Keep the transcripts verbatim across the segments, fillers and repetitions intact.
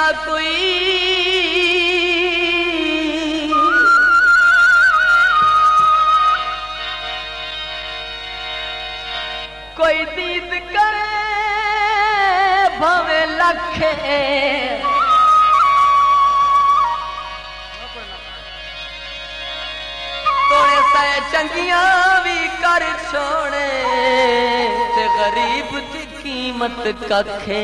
कोई कोई दीद करे भवे लखे तोड़े से चंगिया भी कर छोड़े ते गरीब की कीमत कखे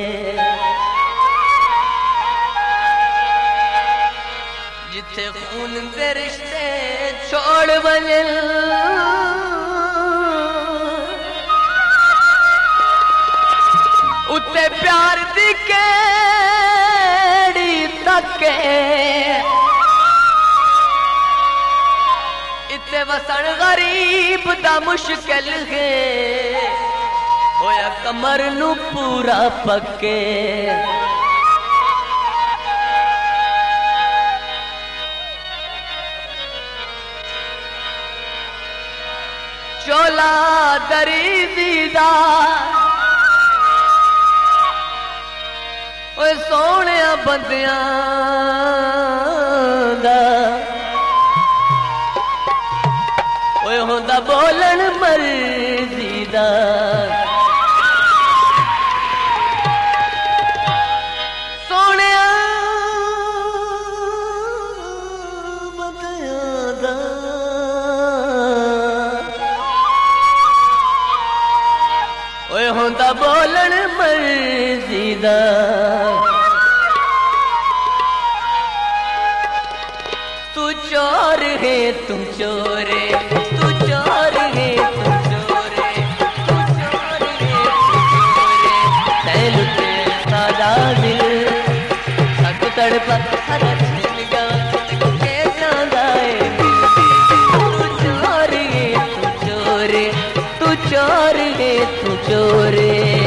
जिथे खून दे रिश्ते छोड़ वजन उते प्यार दी केड़ी तके इते वसन गरीब दा मुश्किल है होया कमर नू पूरा पक्के चोला दरी दीदा ओए सोने बंदियां दा ओए होंदा बोलन मर्जी दा सोने बंदियां दा ओए होंदा बोलन मर्जी दा तू चोर है तू चोरे तू चोर है तू चोरे तू चोर है तू चोरे तैल के सादा दिल सक तड़पा हर छिल गा के चांदाए तू चोर है तू चोरे तू चोर है तू चोरे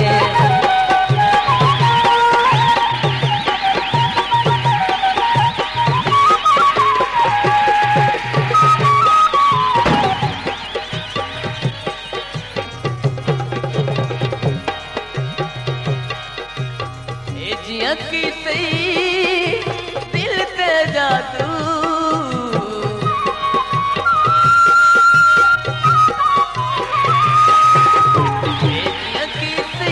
की दिल ते जादू की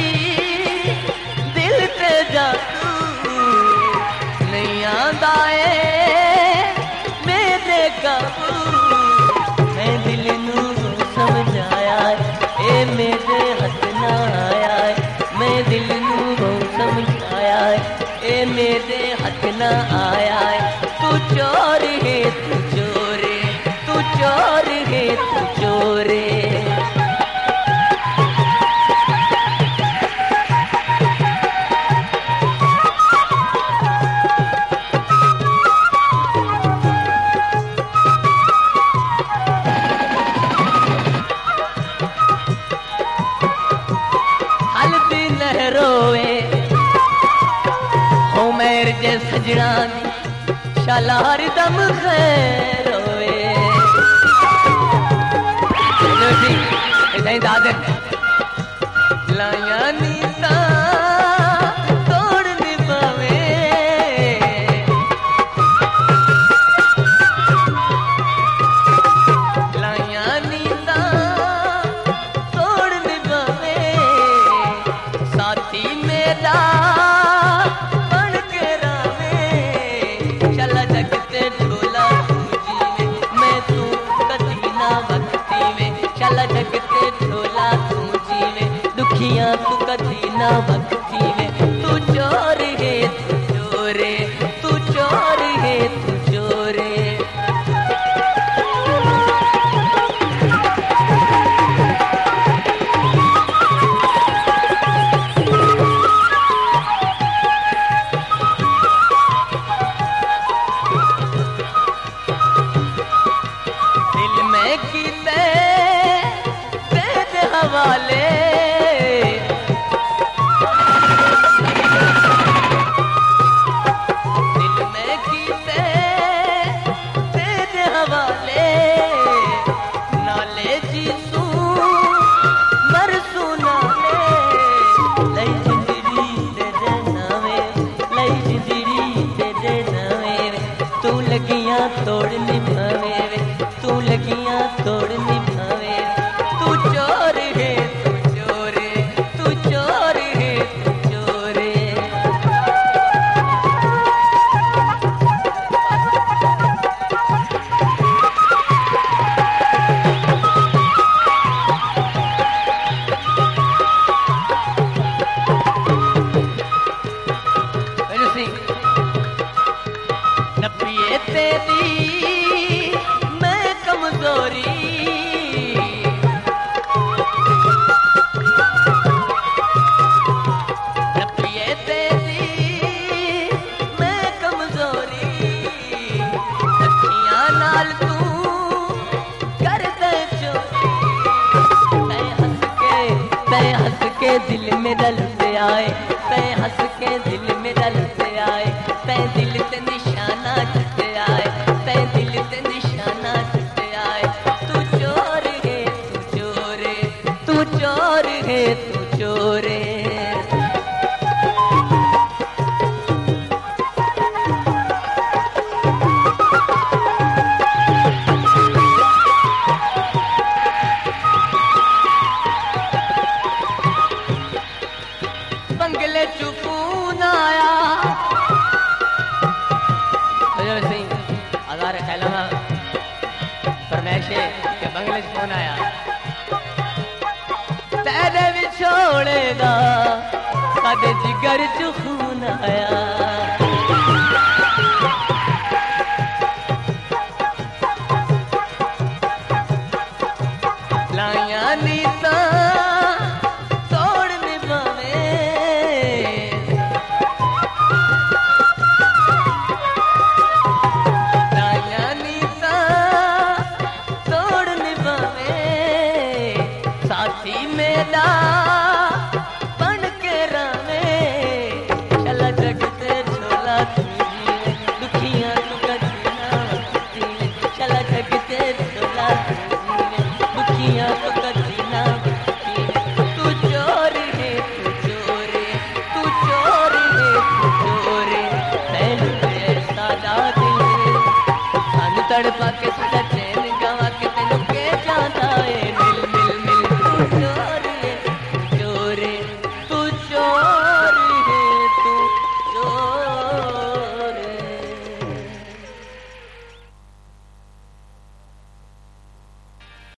दिल ते जादू नहीं आंदा है मेरे काबू मैं दिल नू समझाया ए मेरे हथ ना आया मैं दिल नू समझाया ए मेरे हथ न आया तू चोर है तू चोरे तू चोर है तू चोरे हल्दी नहरोए मेर जे सजना शाला हर दम खैर होए चलो जी इधर दादे लाया नीता तोड़ दी पावे लाया नीता तोड़ दी पावे साथी मेरा जगते ढोला तूजी में दुखियां तू कदी ना भक्ति में तू चोर है तू चोरे तू चोर है तू चोरे दिल में कीते हवाले दिल में कीते तेरे हवाले नाले जीसू मरसू नाले लई जिंदगी दे नावे लई जिंदगी तोड़ निभावे। तू चोर है तू चोर तू चोर है तू चोर। नपिए तेरी मैं कमजोरी, नपिए तेरी मैं कमजोरी। अखियां नाल तू कर दे चोरी। तै हंस के तै हंस के दिल में रलते आए, तै हंस के दिल में रलते आए। तै दिल ते निशाना चुटे आए, तै दिल ते निशाना चुटे आए। तू चोर है तू चोर तू चोर है तू चोर। बंगले चुपून आया हजार खैलमा फरमैशे के बंगले च फोन आया। तेरे विछोड़ेगा कदे जिगर च खून आया। लाइया नीता तोड़ निभावे, लाइया नीता तोड़ निभावे। साथी मेरा बन के रावे, चला जगते झोला तू जीवे, दुखियां तू कदीना जीवे। चला जगते झोला तू जीवे, दुखियां तू कदीना जीवे। तू चोर है तू चोर तू चोर है तू चोर। तैनू ते सादा दिल सानू तड़पा के साडा चैन